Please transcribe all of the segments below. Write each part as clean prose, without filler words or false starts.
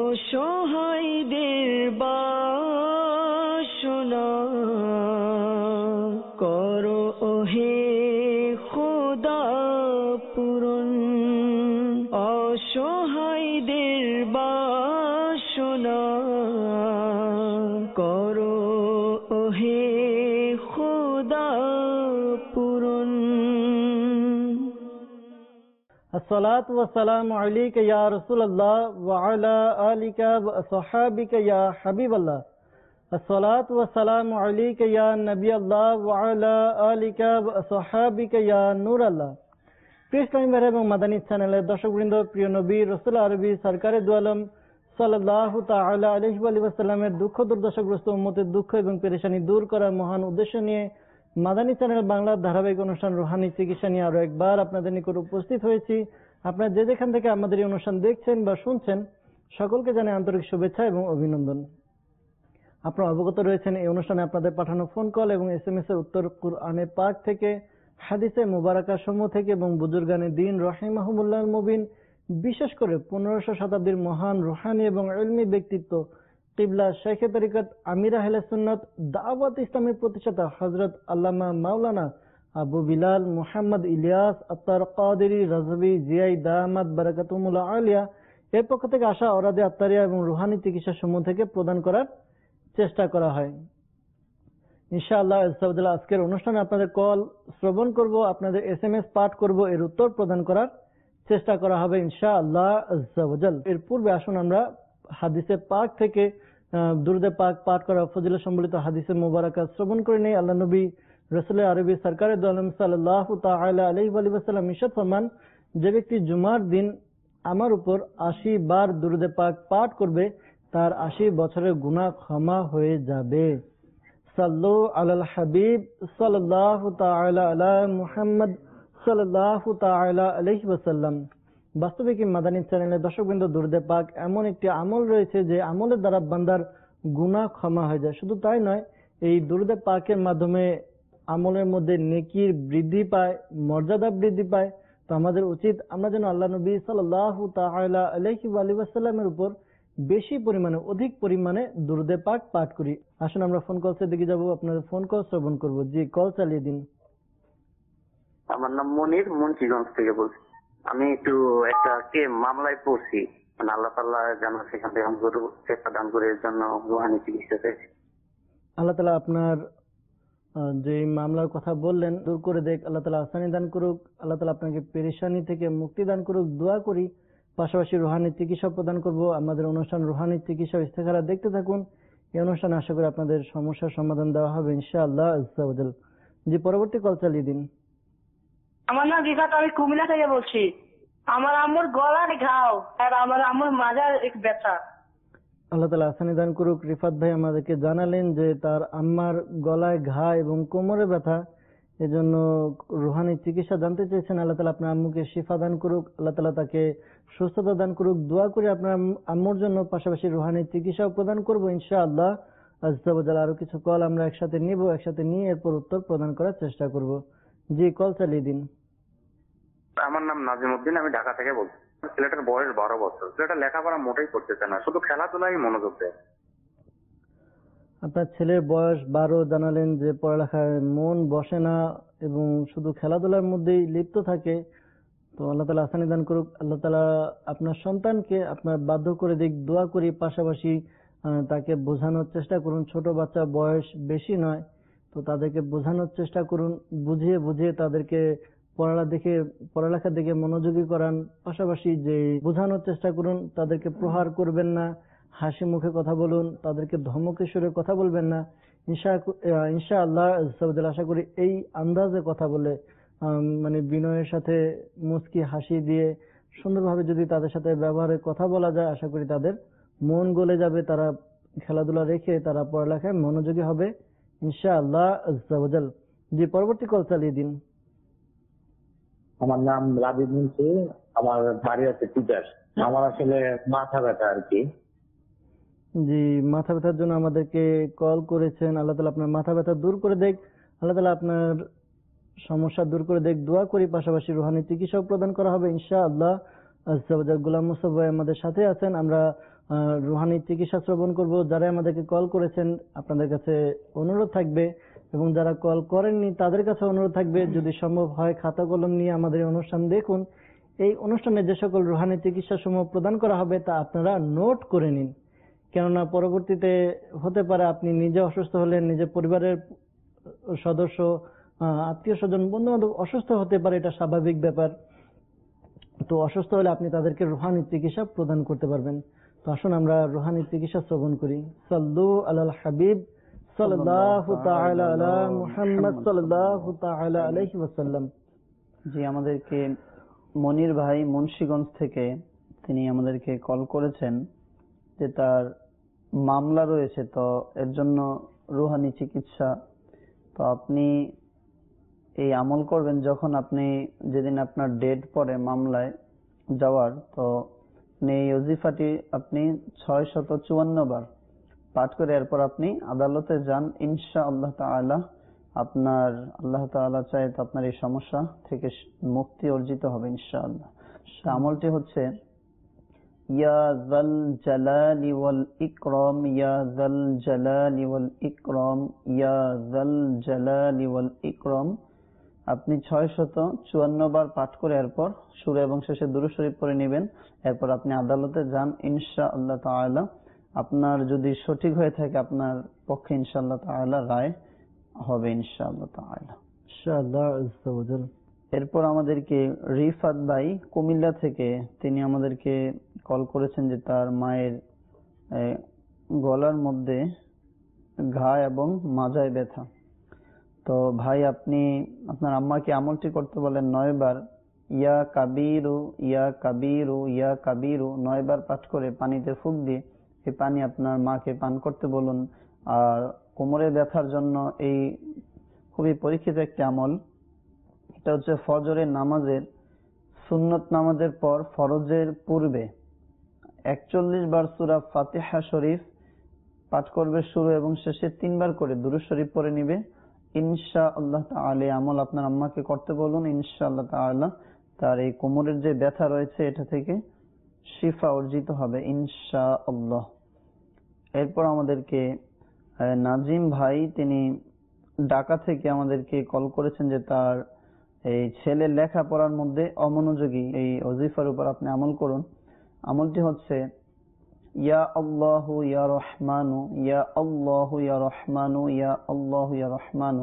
অসহায়দের বাসনা করো ওহে খোদা পূরণ। অসহায়দের বাসনা করো ওহে খোদা পূরণ। الصلاة والسلام عليك يا رسول الله وعلى آلك وصحابك يا حبيب الله. الصلاة والسلام عليك يا نبي الله وعلى آلك وصحابك يا نور الله. প্রিয় ইসলামী ভাই এবং মাদানী চ্যানেলের দর্শকবৃন্দ, প্রিয় নবী রাসূল আরবি সরকারে দু আলম সাল্লাল্লাহু তাআলা আলাইহি ওয়া সাল্লামের দুঃখ দুর্দশাগ্রস্ত উম্মতের দুঃখ এবং পেরেশানি দূর করার মহান উদ্দেশ্য নিয়ে মাদানী চ্যানেল বাংলার ধারাবাহিক অনুষ্ঠান রুহানি চিকিৎসা নিয়ে আরো একবার আপনাদের নিকট উপস্থিত হয়েছি। আপনারা যে যেখান থেকে আমাদের এই অনুষ্ঠান দেখছেন বা শুনছেন, সকলকে জানাই আন্তরিক শুভেচ্ছা এবং অভিনন্দন। আপনারা অবগত রয়েছেন এই অনুষ্ঠানে আপনাদের পাঠানো ফোন কল এবং SMS এর উত্তর কুরআনে পাক থেকে, হাদিসে মুবারাকা সমূহ থেকে এবং বুজুর্গানে দ্বীন রাহিমাহুমুল্লাহুল মুবিন, বিশেষ করে 1500 শতাব্দীর মহান রুহানি এবং ইলমি ব্যক্তিত্ব কিবলা শেখে তরিকত আমির আহলে সুন্নাত দাওয়াত ইসলামের প্রতিষ্ঠাতা হযরত আল্লামা মাওলানা আবু বিলাল মুহাম্মদ ইলিয়াস আত্তার কাদেরী রাজভী জিয়াই দামাত বারাকাতুহুল আলিয়া এর পক্ষ থেকে আসা অরাদে আত্তারিয়া এবং রুহানি চিকিৎসা সমূহ থেকে প্রদান করার চেষ্টা করা হয়। ইনশাআল্লাহ আজকের অনুষ্ঠানে আপনাদের কল শ্রবণ করব, আপনাদের SMS পাঠ করব, এর উত্তর প্রদান করার চেষ্টা করা হবে ইনশাআল্লাহ আজ্জাওয়াজাল। এর পূর্বে আসুন আমরা হাদিসে পাক থেকে দুরুদে পাক পাঠ করা ফজিলত সম্বলিত হাদিসে মুবারাকা শ্রবণ করে নেই। আল্লাহ নবী রাসূল আরবি সরকারে দু আলম সাল্লাল্লাহু তাআলা আলাইহি ওয়া সাল্লাম ইরশাদ ফরমান, যে ব্যক্তি জুমার দিন আমার উপর 80 বার দুরুদে পাক পাঠ করবে তার 80 বছরের গুনাহ ক্ষমা হয়ে যাবে। সাল্লু আলাল হাবিব সাল্লাল্লাহু তাআলা আলা মুহাম্মদ সাল্লাল্লাহু তাআলা আলাইহি ওয়া সাল্লাম। বাস্তবে কি মাদানী চ্যানেলের দর্শকবৃন্দ, দুরুদে পাক এমন একটি আমল রয়েছে যে আমলের দ্বারা বান্দার গুনাহ ক্ষমা হয়ে যায়। শুধু তাই নয়, এই দুরুদে পাকের মাধ্যমে আমলের মধ্যে নেকির বৃদ্ধি পায়, মর্যাদা বৃদ্ধি পায়। তো আমাদের উচিত আমরা যেন আল্লাহ নবী সাল্লাল্লাহু তাআলা আলাইহি ওয়া সাল্লামের উপর বেশি পরিমাণে, অধিক পরিমাণে দুরুদে পাক পাঠ করি। আসুন আমরা ফোন কলসের দিকে যাব, আপনাদের ফোন কল শ্রবণ করব। জি, কল চালিয়ে দিন। আমার নাম মনির, মুন্সিগঞ্জ থেকে বলছি। আমি একটু একটা মামলায় পড়ছি, মানে আল্লাহ তাআলা যেন সেখান থেকে চেষ্টা দান করে এর জন্য রুহানি চিকিৎসা চাইছি। আল্লাহ তাআলা আপনার যে মামলার কথা বললেন দূর করে দেখ, আল্লাহ তাআলা আসানি দান করুক, আল্লাহ তাআলা আপনাকে পেরেশানি থেকে মুক্তি দান করুক, দোয়া করি। পাশাপাশি রুহানি চিকিৎসা প্রদান করব। আমাদের অনুষ্ঠান রুহানি চিকিৎসা ইস্তেখারা দেখতে থাকুন। এই অনুষ্ঠানে আশা করি আপনাদের সমস্যার সমাধান দেওয়া হবে ইনশাআল্লাহ আজ্জাওয়াজাল। জি, পরবর্তী কল চালিয়ে দিন। আমার নাম রিফাত, আমি কুমিল্লা থেকে বলছি। আমার আম্মুর গলার ঘাও আর আমার আম্মুর মাজার ব্যথা। আল্লাহ তাআলা আসানি দান করুক। রিফাত ভাই আমাদেরকে জানালেন যে তার আম্মার গলায় ঘা এবং কোমরে ব্যথা, এজন্য রুহানি চিকিৎসা জানতে চেয়েছেন। আল্লাহ তাআলা আপনার আম্মুকে শিফা দান করুক, আল্লাহ তাআলা তাকে সুস্থতা দান করুক। দোয়া করে আপনার আম্মুর জন্য পাশাপাশি রুহানি চিকিৎসা প্রদান করব ইনশাআল্লাহ আজ্জাওয়াজাল। আরো কিছু কল আমরা একসাথে নিব, একসাথে নিয়ে এরপর উত্তর প্রদান করার চেষ্টা করব। জি, কল চালিয়ে দিন। আমার নাম নাজিমউদ্দিন, আমি ঢাকা থেকে বলছি। ছেলেটার বয়স 12 বছর। ছেলেটা লেখাপড়া মোটেই করতেছে না, শুধু খেলাধুলায় মনোযোগ দেয়। আপনার ছেলের বয়স 12, জানালেন যে পড়ালেখায় মন বসে না এবং শুধু খেলাধুলার মধ্যেই লিপ্ত থাকে। তো আল্লাহ তাআলা আসানি দান করুক। আল্লাহ তাআলা আপনার সন্তানকে আপনার বাধ্য করে দিক, দোয়া করি। পাশাপাশি তাকে বোঝানোর চেষ্টা করুন। ছোট বাচ্চা, বয়স বেশি নয়, তো তাদেরকে বোঝানোর চেষ্টা করুন। বুঝিয়ে বুঝিয়ে তাদেরকে পড়ালেখার দিকে মনোযোগী করান। পাশাপাশি যে বোঝানোর চেষ্টা করুন, তাদেরকে প্রহার করবেন না, হাসি মুখে কথা বলুন, তাদেরকে ধমকে সুরে কথা বলবেন না। ইনশাআল্লাহ আশা করি এই আন্দাজে কথা বলে, মানে বিনয়ের সাথে মুস্কি হাসি দিয়ে সুন্দরভাবে যদি তাদের সাথে ব্যবহারে কথা বলা যায়, আশা করি তাদের মন গলে যাবে, তারা খেলাধুলা রেখে তারা পড়ালেখায় মনোযোগী হবে ইনশাআল্লাহ আজ্জাওয়াজাল। জি, পরবর্তী কল চালিয়ে দিন। আমার নাম রাবিদ মুন্সি, আমার বাড়ি আছে টিচার। আমার আসলে মাথা ব্যথা আর কি। জি, মাথা ব্যথার জন্য আমাদেরকে কল করেছেন। আল্লাহ তাআলা আপনার মাথা ব্যথা দূর করে দেখ, আল্লাহ তাআলা আপনার সমস্যা দূর করে দেখ, দোয়া করি। পাশাপাশি রুহানি চিকিৎসা প্রদান করা হবে ইনশাআল্লাহ আজ্জাওয়াজাল। গোলাম মুস্তফা ভাই আমাদের সাথে আছেন। আমরা রুহানি চিকিৎসা শ্রবণ করব। যারা আমাদেরকে কল করেছেন আপনাদের কাছে অনুরোধ থাকবে, এবং যারা কল করেননি তাদের কাছে অনুরোধ থাকবে, যদি সম্ভব হয় খাতা কলম নিয়ে আমাদের এই অনুষ্ঠান দেখুন। এই অনুষ্ঠানে যে সকল রুহানি চিকিৎসা সমূহ প্রদান করা হবে তা আপনারা নোট করে নিন, কেননা পরবর্তীতে হতে পারে আপনি নিজে অসুস্থ হলেন, নিজের পরিবারের সদস্য, আত্মীয় স্বজন, বন্ধু বান্ধব অসুস্থ হতে পারে, এটা স্বাভাবিক ব্যাপার। তো অসুস্থ হলে আপনি তাদেরকে রুহানি চিকিৎসা প্রদান করতে পারবেন। তো আসুন আমরা রুহানি চিকিৎসা শ্রবণ করি। সাল্লু আলাল হাবিব সাল্লাল্লাহু তাআলা আলা মুহাম্মদ সাল্লাল্লাহু তাআলা আলাইহি ওয়াসাল্লাম। জি, আমাদেরকে মনির ভাই মুন্সিগঞ্জ থেকে তিনি আমাদেরকে কল করেছেন যে তার মামলা রয়েছে, তো এর জন্য রুহানি চিকিৎসা। তো আপনি এই আমল করবেন যখন আপনি যেদিন আপনার ডেট পড়ে মামলায় যাওয়ার, তো এই ওজিফাটি আপনি 654 বার পাঠ করে এরপর আপনি আদালতে যান, ইনশাআল্লাহ তাআলা আপনার আল্লাহ তাআলা চায় তো আপনার এই সমস্যা থেকে মুক্তি অর্জিত হবে ইনশাআল্লাহ। আমলটি হচ্ছে ইয়া যাল জালালি ওয়াল ইকরাম, ইয়া যাল জালালি ওয়াল ইকরাম, ইয়া যাল জালালি ওয়াল ইকরাম। আপনি 654 বার পাঠ করে এরপর শুরু এবং শেষে দুরূদ শরীফ পড়ে নেবেন। এরপর আপনি আদালতে যান, ইনশাআল্লাহ তাআলা আপনার যদি সঠিক হয়ে থাকে আপনার পক্ষে ইনশাআল্লাহ তাআলা রায় হবে ইনশাআল্লাহ তাআলা। ইনশাআল্লাহ। এরপর আমাদেরকে রিফাত ভাই কুমিল্লা থেকে তিনি আমাদেরকে কল করেছেন যে তার মায়ের গলার মধ্যে ঘা এবং মাজায় ব্যথা। তো ভাই আপনি আপনার আম্মাকে আমলটি করতে বলেন 9 বার ইয়া কাবীরু ইয়া কাবীরু ইয়া কাবীরু 9 বার পাঠ করে পানিতে ফুঁক দিয়ে এই পানি আপনার মাকে পান করতে বলুন। আর কোমরে ব্যথার জন্য এই খুবই পরীক্ষিত একটি আমল, এটা হচ্ছে ফজরের নামাজের সুন্নত নামাজের পর ফরজের পূর্বে 41 বার সূরা ফাতিহা শরীফ পাঠ করবে শুরু এবং শেষে 3 বার করে দুরূদ শরীফ পড়ে নিবে ইনশাআল্লাহ তাআলা। আমল আপনার আম্মাকে করতে বলুন, ইনশাআল্লাহ তাআলা তার এই কোমরের যে ব্যথা রয়েছে এটা থেকে শিফা অর্জিত হবে ইনশাআল্লাহ। এরপর আমাদেরকে নাজিম ভাই তিনি ঢাকা থেকে আমাদেরকে কল করেছেন যে তার এই ছেলে লেখাপড়ার মধ্যে অমনোযোগী, এই ওজিফার উপর আপনি আমল করুন। আমলটি হচ্ছে ইয়া আল্লাহু ইয়া রহমানু, ইয়া আল্লাহু ইয়া রহমানু, ইয়া আল্লাহু ইয়া রহমানু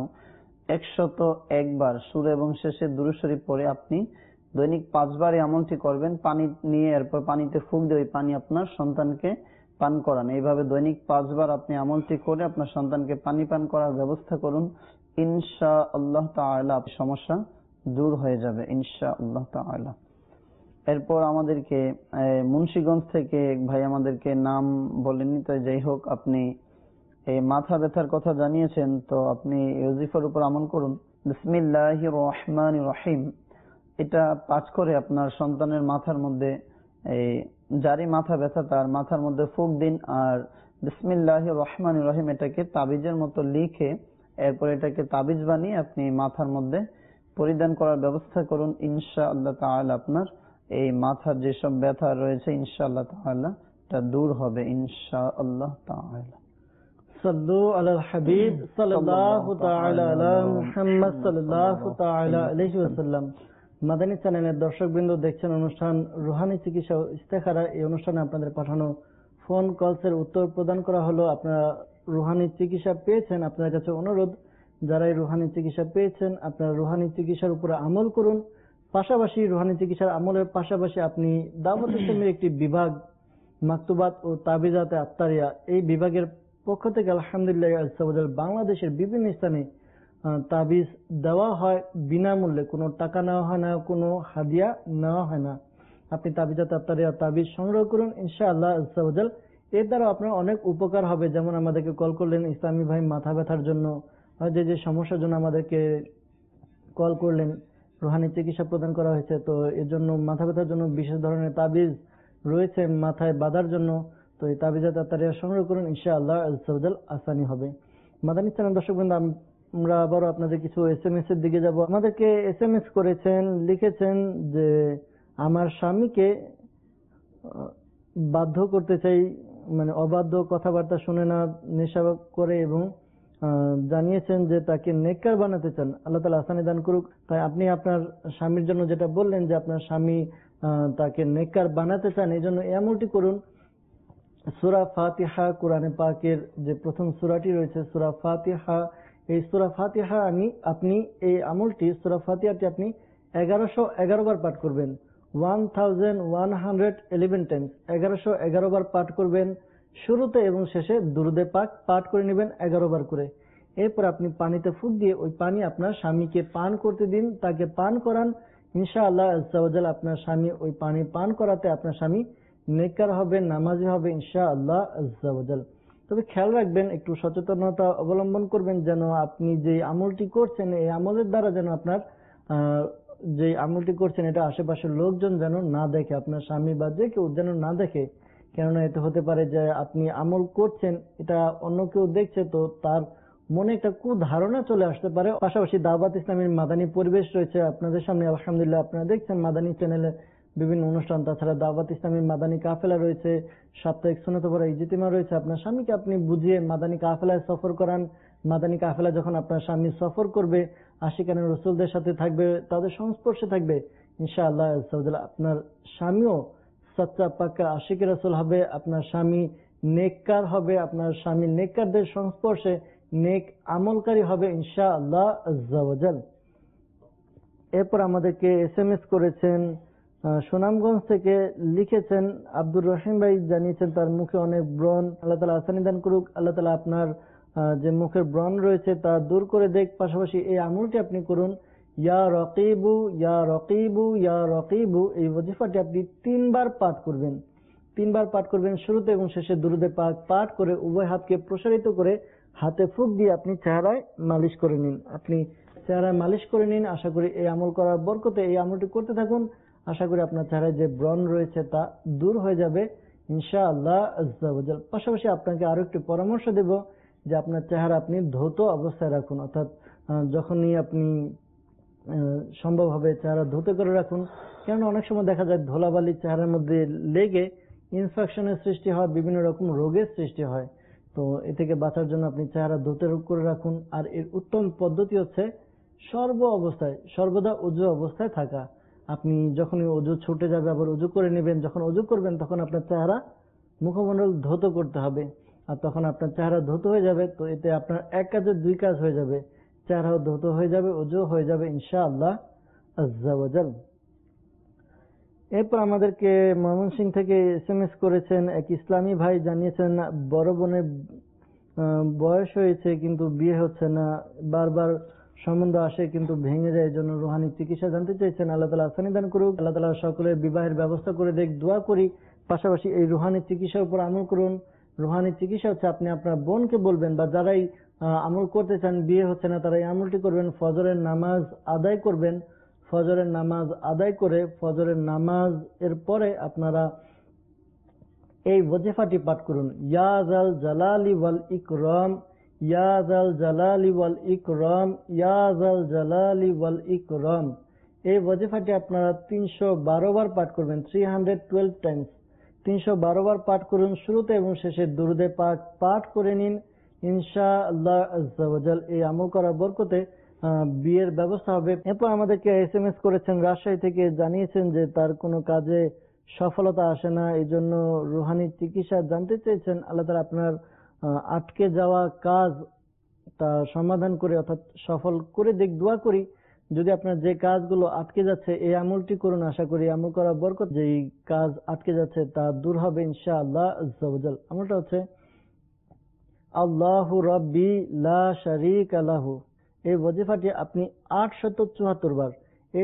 101 বার শুরু এবং শেষে দুরূদ শরীফ পড়ে আপনি দৈনিক 5 বার এই আমলটি করবেন। পানি নিয়ে এরপর পানিতে ফুঁক দিয়ে ওই পানি আপনার সন্তানকে পান করান। এইভাবে দৈনিক 5 বার আপনি আমলটি করে আপনার সন্তানকে পানি পান করার ব্যবস্থা করুন, ইনশাআল্লাহ তাআলা সমস্যা দূর হয়ে যাবে ইনশাআল্লাহ তাআলা। এরপর আমাদেরকে মুন্সিগঞ্জ থেকে ভাই আমাদেরকে নাম বলেননি, তো যাই হোক আপনি এই মাথা ব্যথার কথা জানিয়েছেন, তো আপনি ওজিফার উপর আমল করুন। বিসমিল্লাহির রহমানির রহিম এটা পাঠ করে আপনার সন্তানের মাথার মধ্যে এই যারই মাথা ব্যথা তার মাথার মধ্যে ফুঁক দিন। আর বিসমিল্লাহির রহমানির রহিম এটাকে তাবিজের মতো লিখে এরপর এটাকে তাবিজ বানিয়ে আপনি মাথার মধ্যে পরিধান করার ব্যবস্থা করুন, ইনশাআল্লাহ তাআলা আপনার এই মাথার যেসব ব্যথা রয়েছে ইনশাআল্লাহ তাআলা তা দূর হবে ইনশাআল্লাহ তাআলা। সাল্লু আলাল হাবিব সাল্লাল্লাহু তাআলা আলা মুহাম্মদ সাল্লাল্লাহু তাআলা আলাইহি ওয়াসাল্লাম। মাদানী চ্যানেলের দর্শকবৃন্দ দেখছেন অনুষ্ঠান রুহানি চিকিৎসা ও ইস্তেখারা। এই অনুষ্ঠানে আপনাদের পাঠানো ফোন কলসের উত্তর প্রদান করা হলো। আপনারা রুহানি চিকিৎসা পেয়েছেন, আপনাদের কাছে অনুরোধ যারা এই রুহানি চিকিৎসা পেয়েছেন আপনারা রুহানি চিকিৎসার উপরে আমল করুন। পাশাপাশি রুহানি চিকিৎসার আমলের পাশাপাশি আপনি দাওয়াত ইসলামের একটি বিভাগ মাকতুবাত ও তাবিজাতে আত্তারিয়া এই বিভাগের পক্ষ থেকে আলহামদুলিল্লাহ বাংলাদেশের বিভিন্ন স্থানে তাবিজ দেওয়া হয় বিনামূল্যে, কোনো টাকা নেওয়া হয় না, কোনো হাদিয়া নেওয়া হয় না। আপনি তাবিজাতে আত্তারিয়া তাবিজ সংগ্রহ করুন ইনশাআল্লাহ আজ্জাওয়াজাল। এর দ্বারা আপনার অনেক উপকার হবে। যেমন আমাদেরকে কল করলেন ইসলামী ভাই মাথা ব্যথার জন্য, যে সমস্যার জন্য আমাদেরকে কল করলেন, রুহানি চিকিৎসা প্রদান করা হয়েছে। তো এর জন্য মাথা ব্যথার জন্য বিশেষ ধরনের তাবিজ রয়েছে মাথায় বাঁধার জন্য। তো এই তাবিজাত আত্তারিয়া সংগ্রহ করুন ইনশাআল্লাহ আজ্জাওয়াজাল, আসানি হবে। মাদানী চ্যানেল দর্শকবৃন্দ আমরা আবারও আপনাদের কিছু SMS এর দিকে যাব। আমাদেরকে SMS করেছেন, লিখেছেন যে আমার স্বামীকে বাধ্য করতে চাই, মানে অবাধ্য কথাবার্তা শুনে না, নেশা করে, এবং জানিয়েছেন যে তাকে নেককার বানাতে চান। আল্লাহ তাআলা আসানি দান করুক। তাই আপনি আপনার স্বামীর জন্য যেটা বললেন যে আপনার স্বামী তাকে নেককার বানাতে চান, এই জন্য এই আমলটি করুন। সূরা ফাতিহা, কোরআনে পাকের যে প্রথম সূরাটি রয়েছে সূরা ফাতিহা, এই সূরা ফাতিহা আপনি এই আমলটি, সূরা ফাতিহাটি আপনি 1111 বার পাঠ করবেন। 1111 টাইমস, 1111 বার পাঠ করবেন। শুরুতে এবং শেষে দুরূদে পাক পাঠ করে নেবেন 11 বার করে। এরপর আপনি পানিতে ফুঁক দিয়ে ওই পানি আপনার স্বামীকে পান করতে দিন, তাকে পান করান। ইনশাআল্লাহ আজ্জা ওয়া জাল আপনার স্বামী ওই পানি পান করাতে আপনার স্বামী নেককার হবে, নামাজি হবে ইনশাআল্লাহ আজ্জা ওয়া জাল। তবে খেয়াল রাখবেন, একটু সচেতনতা অবলম্বন করবেন যেন আপনি যে আমলটি করছেন এই আমলের দ্বারা যেন আপনার যে আমলটি করছেন এটা আশেপাশের লোকজন যেন না দেখে, আপনার স্বামী বা যে কেউ যেন না দেখে। কেননা এতে হতে পারে যে আপনি আমল করছেন, এটা অন্য কেউ দেখছে, তো তার মনে একটা কুধারণা চলে আসতে পারে। পাশাপাশি দাওয়াত ইসলামের মাদানী পরিবেশ রয়েছে আপনাদের সামনে, আলহামদুলিল্লাহ আপনারা দেখছেন মাদানী চ্যানেলে বিভিন্ন অনুষ্ঠান, তাছাড়া দাওয়াত ইসলামের মাদানী কাফেলা রয়েছে, সাপ্তাহিক সুন্নাত পড়া ইজতিমা রয়েছে। আপনার স্বামীকে আপনি বুঝিয়ে মাদানী কাফেলায় সফর করান। মাদানী কাফেলা যখন আপনার স্বামী সফর করবে, আশিকানে রসুলদের সাথে থাকবে, তাদের সংস্পর্শে থাকবে, ইনশাআল্লাহ আপনার স্বামীও সচ্চা পাক্কা আশিকে রাসূল হবে, আপনার স্বামী নেককার হবে, আপনার স্বামী নেককারদের সংস্পর্শে নেক আমলকারী হবে ইনশাআল্লাহ আজ্জা ওয়া জাল। এরপর আমাদেরকে SMS করেছেন সুনামগঞ্জ থেকে, লিখেছেন আব্দুর রহিম ভাই, জানিয়েছেন তার মুখে অনেক ব্রণ, আল্লাহ তাআলা আসানি দান করুক। আল্লাহ তাআলা আপনার যে মুখের ব্রণ রয়েছে তা দূর করে দেখ। পাশাপাশি এই আমলটি আপনি করুন, ইয়া রকিবু ইয়া রকিবু ইয়া রকিবু, এই ওয়াজিফাটি আপনি 3 বার পাঠ করবেন। 3 বার পাঠ করবেন, শুরুতে এবং শেষে দুরূদে পাক পাঠ করে উভয় হাতকে প্রসারিত করে হাতে ফুঁক দিয়ে আপনি চেহারায় মালিশ করে নিন। আপনি চেহারায় মালিশ করে নিন। আশা করি এই আমল করার বরকতে এই আমলটি করতে থাকুন, আশা করি আপনার চেহারায় যে ব্রণ রয়েছে তা দূর হয়ে যাবে ইনশাআল্লাহ আজ্জা ওয়া জাল। পাশাপাশি আপনাকে আরো একটি পরামর্শ দেব যে আপনার চেহারা আপনি ধৌত অবস্থায় রাখুন, অর্থাৎ যখনই আপনি সম্ভব হবে চেহারা ধৌত করে রাখুন। কেননা অনেক সময় দেখা যায় ধুলাবালি চেহারার মধ্যে লেগে ইনফেকশনের সৃষ্টি হয়, বিভিন্ন রকম রোগের সৃষ্টি হয়। তো এ থেকে বাঁচার জন্য আপনি চেহারা ধৌত করে রাখুন। আর এর উত্তম পদ্ধতি হচ্ছে সর্ব অবস্থায় সর্বদা ওযু অবস্থায় থাকা। আপনি যখনই ওযু ছুটে যাবে আবার ওযু করে নেবেন, যখন ওযু করবেন তখন আপনার চেহারা মুখমণ্ডল ধৌত করতে হবে, আর তখন আপনার চেহারা ধৌত হয়ে যাবে। তো এতে আপনার এক কাজে 2 কাজ হয়ে যাবে, চেহারাও ধৌত হয়ে যাবে, ওযু হয়ে যাবে ইনশাআল্লাহ আজ্জা ওয়া জাল। এরপর আমাদেরকে ময়মনসিংহ থেকে SMS করেছেন এক ইসলামী ভাই, জানিয়েছেন বড় বোনের বয়স হয়েছে কিন্তু বিয়ে হচ্ছে না, বারবার সম্বন্ধ আসে কিন্তু ভেঙে যায়, এই জন্য রুহানি চিকিৎসা জানতে চাইছেন। আল্লাহ তাআলা আসানি দান করুক। আল্লাহ তাআলা সকলের বিবাহের ব্যবস্থা করে দেখ, দোয়া করি। পাশাপাশি এই রুহানি চিকিৎসার উপর আমল করুন। রুহানি চিকিৎসা হচ্ছে আপনি আপনার বোনকে বলবেন, বা যারাই আমল করতে চান বিয়ে হচ্ছে না তারা এই আমলটি করবেন। ফজরের নামাজ আদায় করবেন, ফজরের নামাজ আদায় করে ফজরের নামাজ এর পরে আপনারা এই ওয়াজিফাটি পাঠ করুন, ইয়া যাল জালালি ওয়াল ইকরাম, ইয়া যাল জালালি ওয়াল ইকরাম, ইয়া যাল জালালি ওয়াল ইকরাম। এই ওয়াজিফাটি আপনারা 312 বার পাঠ করবেন, 312 টাইমস 312 বার পাঠ করুন। শুরুতে এবং শেষে দুরূদে পাক পাঠ করে নিন ইনশাআল্লাহ আজ্জা ওয়া জাল। এই আমল করার বরকতে বিয়ের ব্যবস্থা হবে। এরপর আমাদেরকে SMS করেছেন রাজশাহী থেকে, জানিয়েছেন যে তার কোনো কাজে সফলতা আসে না, এই জন্য রুহানি চিকিৎসা জানতে চেয়েছেন। আল্লাহ তাআলা আপনার আটকে যাওয়া কাজ তা সমাধান করে অর্থাৎ সফল করে দেখ, দোয়া করি। যদি আপনার যে কাজগুলো আটকে যাচ্ছে এই আমলটি করুন, আশা করি আমল করার বরকত যেই কাজ আটকে যাচ্ছে তা দূর হবে ইনশাআল্লাহ আজ্জা ওয়া জাল। আমলটা হচ্ছে আল্লাহু রাব্বি লা শারীকা লাহু। এই ওয়াজিফাটি আপনি 874 বার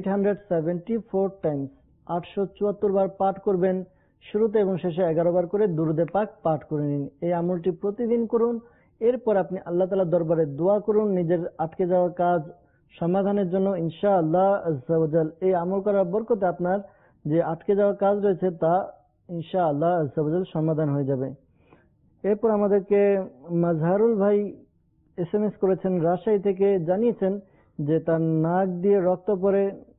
874 টাইমস 874 বার পাঠ করবেন। শুরুতে এবং শেষে 11 বার করে দুরূদে পাক পাঠ করে নিন। এই আমলটি প্রতিদিন করুন। এরপর আপনি আল্লাহ তাআলার দরবারে দোয়া করুন নিজের আটকে যাওয়া কাজ সমাধানের জন্য ইনশাআল্লাহ আজ্জা ওয়া জাল। এই আমল করার বরকতে আপনার যে আটকে যাওয়া কাজ রয়েছে তা ইনশাআল্লাহ আজ্জা ওয়া জাল সমাধান হয়ে যাবে। এরপর আমাদেরকে মাজহারুল ভাই SMS করেছেন রাজশাহী থেকে, জানিয়েছেন যে তার নাক দিয়ে রক্ত পড়ে,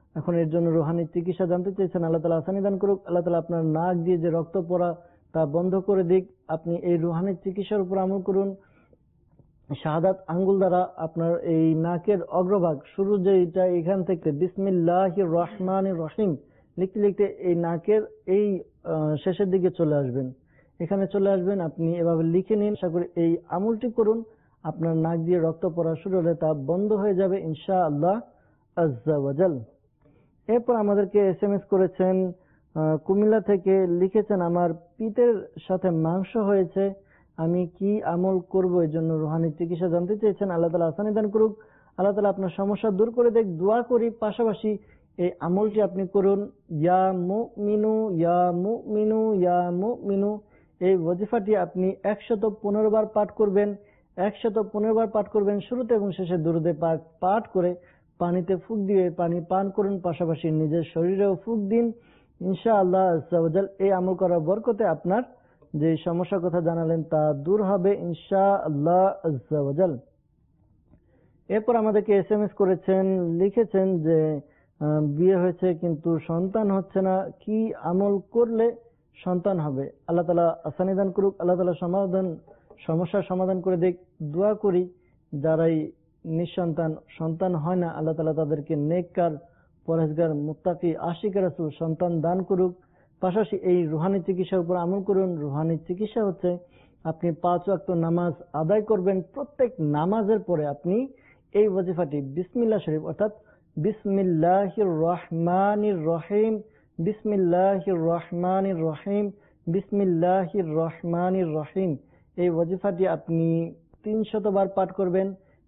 এখন এর জন্য রুহানি চিকিৎসা জানতে চেয়েছেন, আল্লাহ তাআলা আসানি দান করুক। আল্লাহ তাআলা আপনার নাক দিয়ে যে রক্ত পড়া তা বন্ধ করে দিক। আপনি এই রুহানি চিকিৎসার উপর আমল করুন। শাহাদাত আঙ্গুল দ্বারা আপনার এই নাকের অগ্রভাগ শুরু যেটা এখান থেকে বিসমিল্লাহির রহমানির রহিম লিখতে লিখতে এই নাকের এই শেষের দিকে চলে আসবেন, এখানে চলে আসবেন। আপনি এভাবে লিখে নিন। আশা করি এই আমলটি করুন, আপনার নাক দিয়ে রক্ত পড়া শুরু হলে তা বন্ধ হয়ে যাবে ইনশাআল্লাহ আজ্জা ওয়া জাল। এরপর আমাদেরকে এসএমএস করেছেন কুমিল্লা থেকে, লিখেছেন আমার পিতের সাথে মাংস হয়েছে, আমি কি আমল করব, এর জন্য রুহানি চিকিৎসা জানতে চেয়েছেন। আল্লাহ তাআলা আসানি দান করুক। আল্লাহ তাআলা আপনার সমস্যা দূর করে দেখ, দোয়া করি। পাশাপাশি এই আমলটি আপনি করুন, ইয়া মুমিনু ইয়া মুমিনু ইয়া মুমিনু। এই ওয়াজিফাটি আপনি 115 বার পাঠ করবেন, 115 বার পাঠ করবেন। শুরুতে এবং শেষে দুরূদে পাক পাঠ করে পানিতে ফুঁক দিয়ে পানি পান করুন, পাশাপাশি নিজের শরীরেও ফুঁক দিন। ইনশাআল্লাহ আজ্জা ওয়া জাল এই আমল করার বরকতে আপনার যে সমস্যার কথা জানালেন তা দূর হবে ইনশাআল্লাহ আজ্জা ওয়া জাল। এরপর আমাদেরকে এসএমএস করেছেন, লিখেছেন যে বিয়ে হয়েছে কিন্তু সন্তান হচ্ছে না, কি আমল করলে সন্তান হবে? আল্লাহ তাআলা আসানি দান করুক। আল্লাহ তাআলা সমস্যার সমাধান করে দিক। দোয়া করি যারাই নিঃসন্তান, সন্তান হয় না, আল্লাহ তাআলা তাদেরকে নেককার, পরহেজগার, মুত্তাকি, আশিক রাসূল সন্তান দান করুক। পাশাপাশি এই রুহানি চিকিৎসার উপর আমল করুন। রুহানি চিকিৎসা হচ্ছে আপনি 5 ওয়াক্ত নামাজ আদায় করবেন। প্রত্যেক নামাজের পরে আপনি এই ওয়াজিফাটি বিসমিল্লাহ শরীফ অর্থাৎ বিসমিল্লাহির রহমানির রহিম, বিসমিল্লাহির রহমানির রহিম, বিসমিল্লাহির রহমানির রহিম এই ওয়াজিফাটি আপনি 300 বার পাঠ করবেন।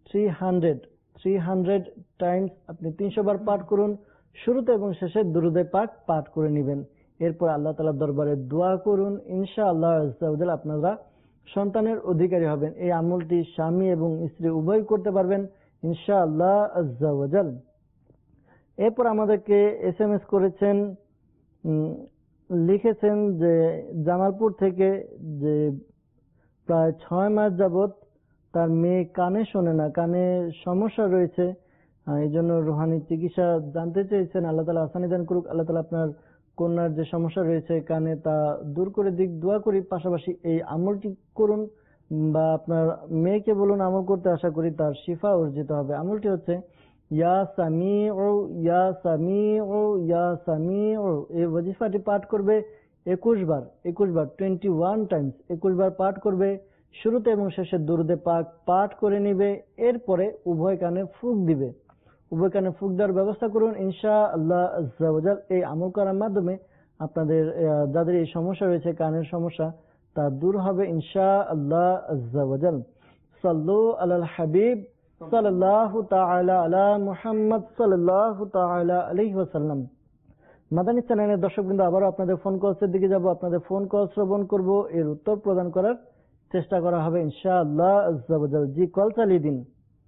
300 টাইমস আপনি 300 বার পাঠ করুন। শুরুতে এবং শেষে দুরূদে পাক পাঠ করে নেবেন। এরপর আল্লাহ তাআলার দরবারে দোয়া করুন, ইনশাআল্লাহ আজ্জা ওয়া জাল আপনারা সন্তানের অধিকারী হবেন। এই আমলটি স্বামী এবং স্ত্রী উভয় করতে পারবেন ইনশাআল্লাহ আজ্জা ওয়া জাল। এরপর আমাদেরকে এসএমএস করেছেন, লিখেছেন যে জামালপুর থেকে, যে প্রায় 6 মাস যাবত তার মেয়ে কানে শোনে না, কানে সমস্যা রয়েছে, এই জন্য রুহানি চিকিৎসা জানতে চেয়েছেন। আল্লাহ তাআলা আসানি দান করুক। আল্লাহ তাআলা আপনার কন্যার যে সমস্যা রয়েছে কানে তা দূর করে দিক। দোয়া করি পাশাপাশি এই আমলটি করুন বা আপনার মেয়েকে বলুন আমল করতে, আশা করি তার শিফা অর্জিত হবে। আমলটি হচ্ছে ইয়া সামিউ ইয়া সামিউ ইয়া সামিউ। এই ওয়াজিফাটি পাঠ করবে 21 বার 21 টাইমস 21 বার পাঠ করবে। শুরুতে এবং শেষে দুরূদে পাক পাঠ করে নিবে। এরপরে উভয় কানে ফুঁক দিবে। উভয় কানে ফুঁক দেওয়ার ব্যবস্থা করুন ইনশাআল্লাহ আজ্জা ওয়া জাল। এই আমল করার মাধ্যমে আপনাদের যাদের এই সমস্যা রয়েছে কানের সমস্যা তা দূর হবে ইনশাআল্লাহ আজ্জা ওয়া জাল। সাল্লু আলাল হাবিব সাল্লাল্লাহু তাআলা আলা মুহাম্মদ সাল্লাল্লাহু তাআলা আলাইহি ওয়াসাল্লাম। মাদানী চ্যানেলের দর্শকবৃন্দ, আবারও আপনাদের ফোন কলসের দিকে যাব। আপনাদের ফোন কল শ্রবণ করব, এর উত্তর প্রদান করার চেষ্টা করা হবে ইনশাআল্লাহ আজ্জা ওয়া জাল। জি, কল চালিয়ে দিন।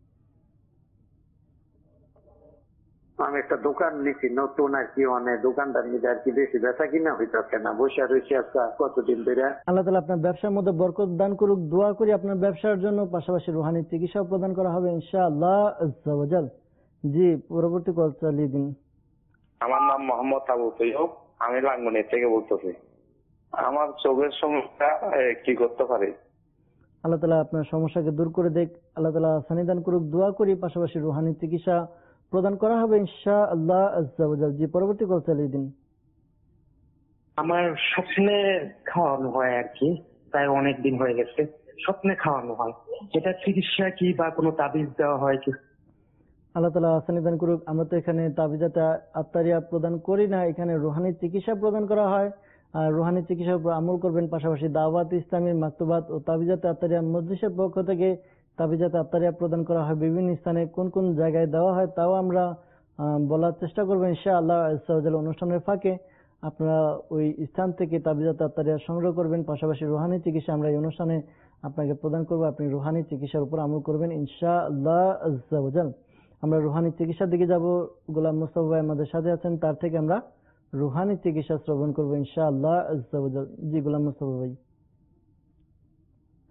আমি একটা দোকান নিচ্ছি নতুন আর কি, অনেক দোকানদার নিতে আর কি বেশি বেচা কিনা হইতেছে না, বসে রয়েছে আজকে কতদিন ধরে। আল্লাহ তাআলা আপনার ব্যবসার মধ্যে বরকত দান করুক। দোয়া করি আপনার ব্যবসার জন্য, পাশাপাশি রুহানি চিকিৎসা প্রদান করা হবে ইনশাআল্লাহ আজ্জা ওয়া জাল। জি, পরবর্তী কল চালিয়ে দিন। আমার নাম মোহাম্মদ আবু তৈয়ব, আমি লাঙ্গনি থেকে বলতেছি। আমার চোখের সমস্যা কি করতে পারি? আল্লাহ তাআলা আপনার সমস্যাকে দূর করে দেখ। আল্লাহ তাআলা আসানি দান করুক। দোয়া করি পাশাপাশি রুহানি চিকিৎসা প্রদান করা হবে ইনশাআল্লাহ আজ্জা ওয়া জাল। জি, পরবর্তী কল চালিয়ে দিন। আমার স্বপ্নে খাওয়ানো হয় আর কি, প্রায় অনেক দিন হয়ে গেছে স্বপ্নে খাওয়ানো হয়। এটা চিকিৎসা কি বা কোনো তাবিজ দেওয়া হয় কি? আল্লাহ তাআলা আসানি দান করুক। আমরা তো এখানে তাবিজাতে আত্তারিয়া প্রদান করি না, এখানে রুহানি চিকিৎসা প্রদান করা হয়। আর রুহানি চিকিৎসার উপর আমল করবেন। পাশাপাশি দাওয়াত ইসলামীর মাকতুবাত ও তাবিজাতে আত্তারিয়া মজলিসের পক্ষ থেকে তাবিজাতে আত্তারিয়া প্রদান করা হয়। বিভিন্ন স্থানে কোন কোন জায়গায় দেওয়া হয় তাও আমরা বলার চেষ্টা করবো ইনশাআল্লাহ আজ্জা ওয়া জাল। অনুষ্ঠানের ফাঁকে আপনারা ওই স্থান থেকে তাবিজাতে আত্তারিয়া সংগ্রহ করবেন। পাশাপাশি রুহানি চিকিৎসা আমরা এই অনুষ্ঠানে আপনাকে প্রদান করবো। আপনি রুহানি চিকিৎসার উপর আমল করবেন ইনশাআল্লাহ আজ্জা ওয়া জাল। আমরা রুহানি চিকিৎসার দিকে যাব। গোলাম মুস্তাফা ভাই আমাদের সাথে আছেন, তার থেকে আমরা রুহানি চিকিৎসা শ্রবণ করবো ইনশাআল্লাহ আজ্জা ওয়া জাল। জি, গোলাম মুস্তাফা ভাই।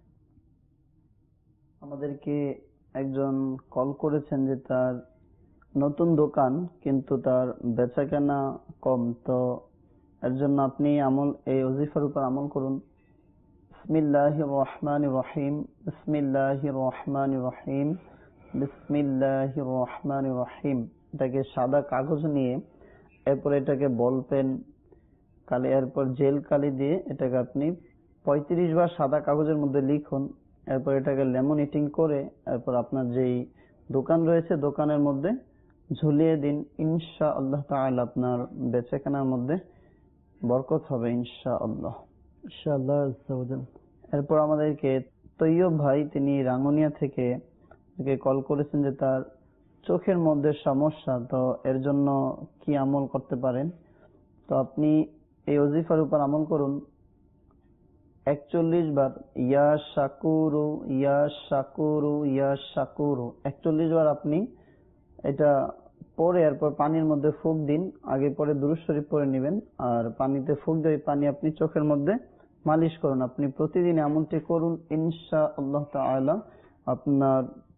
আমাদেরকে একজন কল করেছেন যে তার নতুন দোকান কিন্তু তার বেচাকেনা কম, তো এর জন্য আপনি এই ওজিফার উপর আমল করুন। বিসমিল্লাহির রহমানির রহিম, বিসমিল্লাহির রহমানির রহিম, বিসমিল্লাহির রহমানির রহিম। এটাকে সাদা কাগজ নিয়ে এরপর এটাকে বল পেন কালি, এরপর জেল কালি দিয়ে এটাকে আপনি 35 বার সাদা কাগজের মধ্যে লিখুন। এরপর এটাকে লেমিনেটিং করে এরপর আপনার যেই দোকান রয়েছে দোকানের মধ্যে ঝুলিয়ে দিন। ইনশাআল্লাহ তাআলা আপনার বেচাকেনার মধ্যে বরকত হবে ইনশাআল্লাহ। ইনশাআল্লাহ। এরপর আমাদেরকে তৈয়ব ভাই, তিনি রাঙ্গুনিয়া থেকে কল করেছেন যে তার চোখের মধ্যে সমস্যা, তো এর জন্য কি আমল করতে পারেন? তো আপনি এই ওজিফার উপর আমল করুন 41 বার, ইয়া শাকুরু ইয়া শাকুরু ইয়া শাকুরু। 41 বার আপনি এটা পরে এরপর পানির মধ্যে ফুঁক দিন। আগে পরে দুরূদ শরীফ পড়ে নেবেন আর পানিতে ফুঁক দিয়ে পানি আপনি চোখের মধ্যে মালিশ করুন। আপনি প্রতিদিন আমলটি করুন, ইনশাআল্লাহ তাআলা আপনার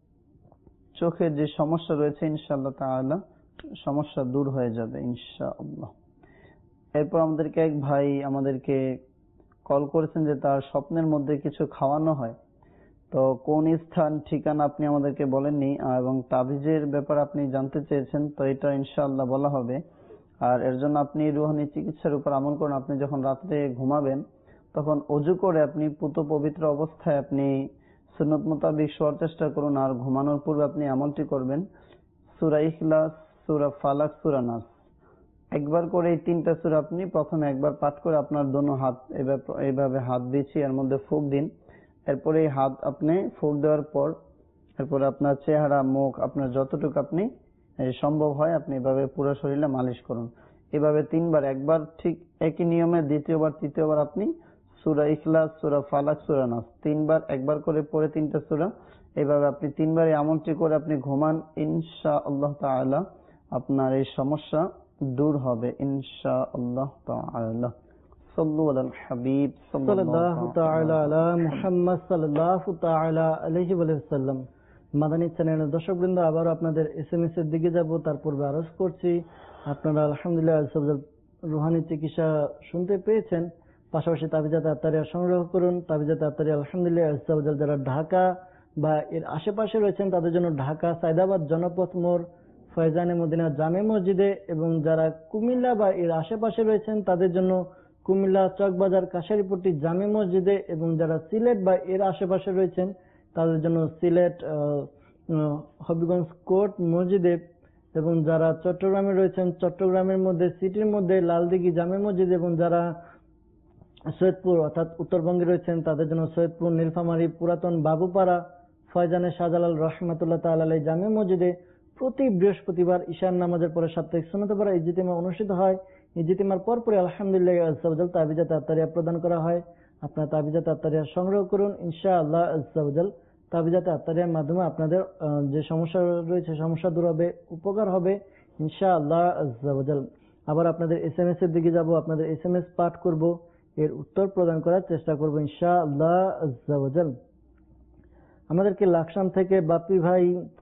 চোখের যে সমস্যা রয়েছে ইনশাআল্লাহ তাআলা সমস্যা দূর হয়ে যাবে ইনশাআল্লাহ। এরপর আমাদেরকে এক ভাই আমাদেরকে কল করেছেন যে তার স্বপ্নের মধ্যে কিছু খাওয়ানো হয়, তো কোন স্থান ঠিকানা আপনি আমাদেরকে বলেননি, এবং তাবিজের ব্যাপারে আপনি জানতে চেয়েছেন, তো এটা ইনশাআল্লাহ বলা হবে। আর এর জন্য আপনি রুহানি চিকিৎসার উপর আমল করুন। আপনি যখন রাত্রে ঘুমাবেন তখন অজু করে আপনি পুত পবিত্র অবস্থায় আপনি সুন্নত মোতাবেক শোয়ার চেষ্টা করুন। আর ঘুমানোর পূর্বে আপনি আমলটি করবেন সূরা ইখলাস, সূরা ফালাক, সূরা নাস একবার করে। এই 3টা সূরা আপনি প্রথমে একবার পাঠ করে আপনার দোনো হাত এইভাবে হাত বিছিয়ে এর মধ্যে ফুঁক দিন। এরপরে এই হাত আপনি ফুঁক দেওয়ার পর এরপরে আপনার চেহারা, মুখ, আপনার যতটুকু আপনি সম্ভব হয় আপনি এভাবে পুরো শরীরে মালিশ করুন। এভাবে 3 বার, একবার ঠিক একই নিয়মে, দ্বিতীয়বার তৃতীয়বার আপনি সূরা ইখলাস, সূরা ফালাক, সূরা নাস 3 বার একবার করে পড়ে 3টা সূরা এইভাবে আপনি 3 বার এই আমলটি করে আপনি ঘুমান, ইনশাআল্লাহ তাআলা আপনার এই সমস্যা দূর হবে ইনশাআল্লাহ তাআলা। সাল্লু আলাল হাবিব সাল্লাল্লাহু তাআলা আলা মুহাম্মদ সাল্লাল্লাহু তাআলা আলাইহি ওয়া সাল্লাম। মাদানী চ্যানেলের দর্শকবৃন্দ, আবার আপনাদের এসএমএস এর দিকে যাব। তার পূর্বে আরজ করছি আপনারা আলহামদুলিল্লাহ রুহানি চিকিৎসা শুনতে পেয়েছেন, পাশাপাশি তাবিজাত আত্তারিয়া সংগ্রহ করুন। তাবিজাত আত্তারিয়া আলহামদুলিল্লাহ যারা ঢাকা বা এর আশেপাশে রয়েছেন তাদের জন্য ঢাকা সায়দাবাদ জনপথ মোড় ফয়জানে মদিনা জামে মসজিদে, এবং যারা কুমিল্লা বা এর আশেপাশে রয়েছেন তাদের জন্য কুমিল্লা চকবাজার কাশারিপট্টি জামে মসজিদে, এবং যারা সিলেট বা এর আশেপাশে রয়েছেন তাদের জন্য সিলেট হবিগঞ্জ কোর্ট মসজিদে, এবং যারা চট্টগ্রামে রয়েছেন চট্টগ্রামের মধ্যে সিটির মধ্যে লালদিঘি জামে মসজিদ, এবং যারা সৈয়দপুর অর্থাৎ উত্তরবঙ্গে রয়েছেন তাদের জন্য সৈয়দপুর নীলফামারী পুরাতন বাবুপাড়া ফয়জানে শাহজালাল রহমাতুল্লাহ তাআলা আলাইহি জামে মসজিদে প্রতি বৃহস্পতিবার ঈশার নামাজের পরে সাপ্তাহিক সুন্নাত পড়া ইজতিমা অনুষ্ঠিত হয়। ইজতিমার পরপরে আলহামদুলিল্লাহ আযজাওয়াজাল তাবিজাত আত্তারিয়া প্রদান করা হয়। আপনারা তাবিজাত আত্তারিয়া সংগ্রহ করুন ইনশাআল্লাহ আযজাওয়াজাল। তাবিজাত আত্তারিয়ার মাধ্যমে আপনাদের যে সমস্যা রয়েছে সমস্যা দূর হবে, উপকার হবে ইনশাআল্লাহ আযজাওয়াজাল। আবার আপনাদের এসএমএস এর দিকে যাব, আপনাদের এসএমএস পাঠ করব, এর উত্তর প্রদান করার চেষ্টা করব ইনশাআল্লাহ আযজাওয়াজাল। আমাদেরকে লাকসাম থেকে বাপ্পি ভাই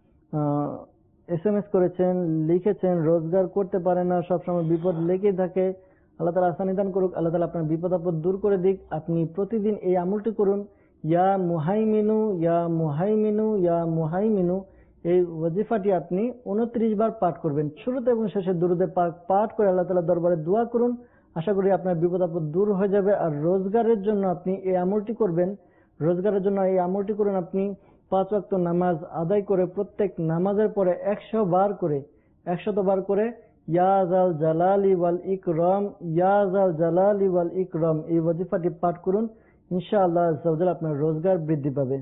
এসএমএস করেছেন, লিখেছেন রোজগার করতে পারে না, সবসময় বিপদ লেগেই থাকে। আল্লাহ তাআলা আসানি দান করুক, আল্লাহ তাআলা আপনার বিপদ আপদ দূর করে দিক। আপনি প্রতিদিন এই আমলটি করুন, ইয়া মুহাইমিনু ইয়া মুহাইমিনু ইয়া মুহাইমিনু। এই ওয়াজিফাটি আপনি 29 বার পাঠ করবেন। শুরুতে এবং শেষে দুরূদে পাক পাঠ করে আল্লাহ তাআলার দরবারে দোয়া করুন। আশা করি আপনার বিপদ আপদ দূর হয়ে যাবে। আর রোজগারের জন্য আপনি এই আমলটি করবেন, রোজগারের জন্য এই আমলটি করুন। আপনি 5 ওয়াক্ত নামাজ আদায় করে প্রত্যেক নামাজের পরে 100 বার করে ইয়া যাল জালালি ওয়াল ইকরাম, ইয়া যাল জালালি ওয়াল ইকরাম এই ওয়াজিফাটি পাঠ করুন। ইনশাআল্লাহ আযজাওয়াজাল আপনার রোজগার বৃদ্ধি পাবে।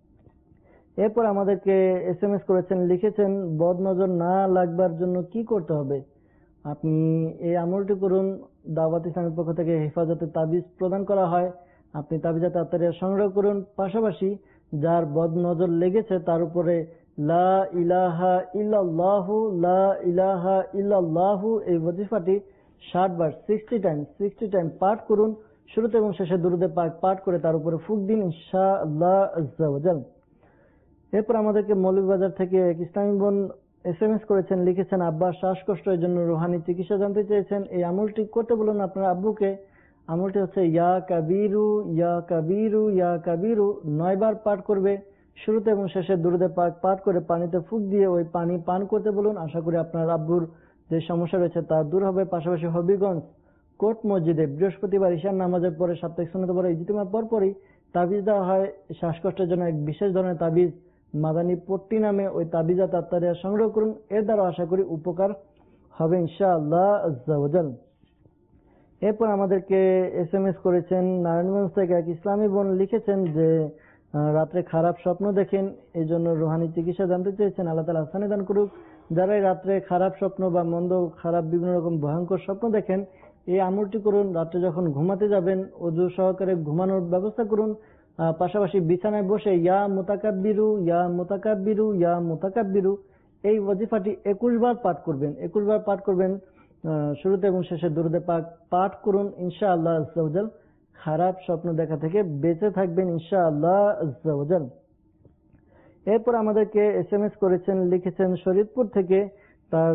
এরপর আমাদেরকে এসএমএস করেছেন, লিখেছেন বদ নজর না লাগবার জন্য কি করতে হবে? আপনি এই আমলটি করুন। দাওয়াত ইসলামের পক্ষ থেকে হেফাজতে তাবিজ প্রদান করা হয়। আপনি তাবিজাত আত্তারিয়া সংগ্রহ করুন। পাশাপাশি যার বদ নজর লেগেছে তার উপরে লা ইলাহা ইল্লাল্লাহু লা ইলাহা ইল্লাল্লাহু এই ওয়াজিফাটি 60 বার 60 টাইম পাঠ করুন। শুরুতে এবং শেষে দুরূদে পাক পাঠ করে তার উপরে ফুঁক দিন ইনশাআল্লাহ আযজাওয়াজাল। এরপর আমাদেরকে মৌলভীবাজার থেকে এক ইসলামী বোন SMS করেছেন, লিখেছেন আব্বার শ্বাসকষ্টের জন্য রুহানি চিকিৎসা জানতে চেয়েছেন। এই আমলটি করতে বলুন আপনার আব্বুকে। আমলটি হচ্ছে ইয়া কাবিরু ইয়া কাবিরু ইয়া কাবিরু 9 বার পাঠ করবে। শুরুতে এবং শেষে দুরুদে পাক পাঠ করে পানিতে ফুঁক দিয়ে ওই পানি পান করতে বলুন। আশা করি আপনার আব্বুর যে সমস্যা রয়েছে তা দূর হবে। পাশাপাশি হবিগঞ্জ কোর্ট মসজিদে বৃহস্পতিবার ঈশার নামাজের পরে সাপ্তাহিক সুন্নাতের পরে ইজতিমার পরপরই তাবিজ দেওয়া হয়। শ্বাসকষ্টের জন্য এক বিশেষ ধরনের তাবিজ মাদানী পট্টি নামে, ওই তাবিজা তাত্তারিয়া সংগ্রহ করুন। এর দ্বারা আশা করি উপকার হবে ইনশাআল্লাহ আজ্জা ওয়া জাল। এরপর আমাদেরকে SMS করেছেন নারায়ণগঞ্জ থেকে এক ইসলামী বোন, লিখেছেন যে রাত্রে খারাপ স্বপ্ন দেখেন, এই জন্য রুহানি চিকিৎসা জানতে চেয়েছেন। আল্লাহ তাআলা আসানি দান করুক। যারা এই রাত্রে খারাপ স্বপ্ন বা মন্দ খারাপ বিভিন্ন রকম ভয়ঙ্কর স্বপ্ন দেখেন, এই আমলটি করুন। রাত্রে যখন ঘুমাতে যাবেন ওযু সহকারে ঘুমানোর ব্যবস্থা করুন। পাশাপাশি বিছানায় বসে ইয়া মুতাকাব্বিরু ইয়া মুতাকাব্বিরু ইয়া মুতাকাব্বিরু এই ওয়াজিফাটি 21 বার পাঠ করবেন। 21 বার পাঠ করবেন। শুরুতে এবং শেষে দুরুদে পাক পাঠ করুন। ইনশাআল্লাহ আজ্জা ওয়া জাল খারাপ স্বপ্ন দেখা থেকে বেঁচে থাকবেন ইনশাআল্লাহ আজ্জা ওয়া জাল। এরপর আমাদেরকে SMS করেছেন, লিখেছেন শরীয়তপুর থেকে তার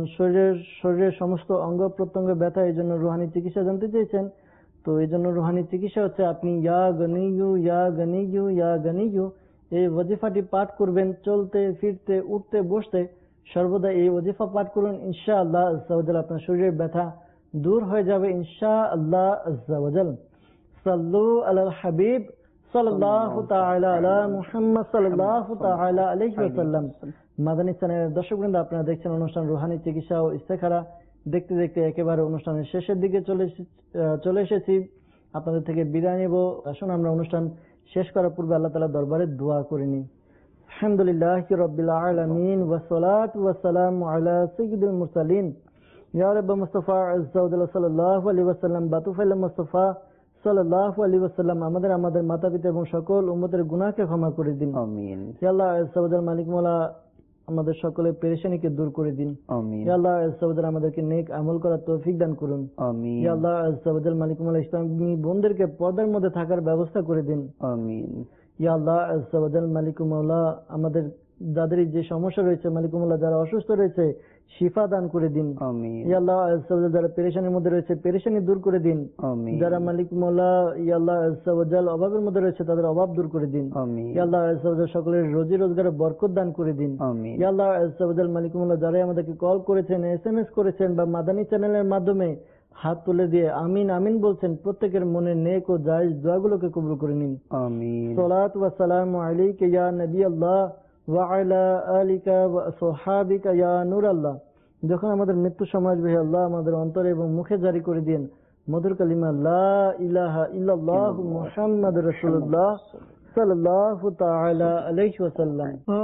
শরীরের সমস্ত অঙ্গ প্রত্যঙ্গ ব্যথা, এই জন্য রুহানি চিকিৎসা জানতে চেয়েছেন। তো এই জন্য রুহানি চিকিৎসা হচ্ছে আপনি ইয়া গনিয়ু ইয়া গনিয়ু ইয়া গনিয়ু এই ওয়াজিফাটি পাঠ করবেন। চলতে ফিরতে উঠতে বসতে সর্বদা এই ওয়াজিফা পাঠ করুন। ইনশাআল্লাহ আজ্জা ওয়া জাল আপনার শরীরের ব্যথা দূর হয়ে যাবে ইনশাআল্লাহ আজ্জা ওয়া জাল। সাল্লু আলাল হাবিব সাল্লাল্লাহু তাআলা আলা মুহাম্মদ সাল্লাল্লাহু তাআলা আলাইহি ওয়াসাল্লাম। মাদানী চ্যানেলের দর্শকবৃন্দ, আপনারা দেখছেন অনুষ্ঠান রুহানি চিকিৎসা ও ইস্তেখারা। দেখতে দেখতে একেবারে অনুষ্ঠানের শেষের দিকে চলে এসেছি। আপনাদের থেকে বিদায় নেব। আসুন আমরা অনুষ্ঠান শেষ করার পূর্বে আল্লাহ তাআলার দরবারে দোয়া করে নিই। আলহামদুলিল্লাহি রাব্বিল আলামিন ওয়া সলাতু ওয়া সালামু আলা সাইয়্যিদিল মুরসালিন ইয়া রাব্বি মুস্তাফা আযজা ওয়া জাল্লা সাল্লাল্লাহু আলাইহি ওয়াসাল্লাম বাতুফাইল মুস্তাফা সাল্লাল্লাহু আলাইহি ওয়াসাল্লাম আমাদের মাতা-পিতা এবং সকল উম্মতের গুনাহকে ক্ষমা করে দিন। আমিন। ইয়া আল্লাহ আযজা ওয়া জাল্লা মালিক মাওলা আমাদের সকলের পেরেশানিকে দূর করে দিন। আমিন। ইয়া আল্লাহ আযজা ওয়া জাল্লা আমাদেরকে নেক আমল করার তৌফিক দান করুন। আমিন। ইয়া আল্লাহ আযজা ওয়া জাল্লা মালিক মাওলা ইসলামী বোনদেরকে পর্দার মধ্যে থাকার ব্যবস্থা করে দিন। আমিন। ইয়া আল্লাহ আযজা ওয়া জাল্লা মালিক মাওলা আমাদের যাদের যে সমস্যা রয়েছে মালিক মাওলা, যারা অসুস্থ রয়েছে শিফা দান করে দিন। আমিন। ইয়া আল্লাহ আযজা ওয়া জাল্লা যারা পেরেশানির মধ্যে রয়েছে পেরেশানি দূর করে দিন। আমিন। যারা মালিক মাওলা ইয়া আল্লাহ আযজা ওয়া জাল্লা অভাবের মধ্যে রয়েছে তাদের অভাব দূর করে দিন। আমিন। ইয়া আল্লাহ আযজা ওয়া জাল্লা সকলের রোজি রোজগারে বরকত দান করে দিন। আমিন। ইয়া আল্লাহ আযজা ওয়া জাল্লা মালিক মাওলা যারা আমাদেরকে কল করেছেন, SMS করেছেন বা মাদানী চ্যানেলের মাধ্যমে হাত তুলে দিয়ে আমিন আমিন বলছেন, প্রত্যেকের মনে নেক ও জায়েজ দোয়াগুলোকে কবুল করে নিন। আমিন। সালাতু ওয়া সালামু আলাইকা ইয়া নবী আল্লাহ ওয়া আলা আলিকা ওয়া আসহাবিকা ইয়া নূর আল্লাহ। যখন আমাদের মৃত্যু সময় আসবে, হে আল্লাহ আমাদের অন্তরে এবং মুখে জারি করে দিন মধুর কালিমা লা ইলাহা ইল্লাল্লাহু মুহাম্মাদুর রাসূলুল্লাহ সাল্লাল্লাহু তাআলা আলাইহি ওয়াসাল্লাম। ও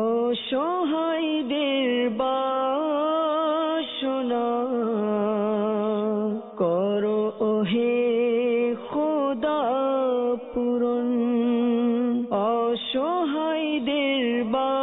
সহায়দের বাসনা করো ওহে খোদা পূরণ, অসহায়দের